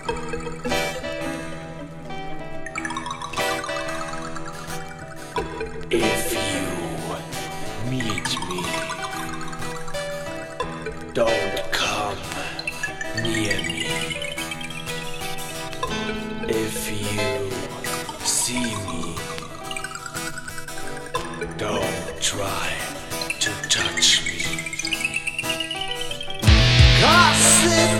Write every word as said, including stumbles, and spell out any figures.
If you meet me, don't come near me. If you see me, don't try to touch me. 'Cause if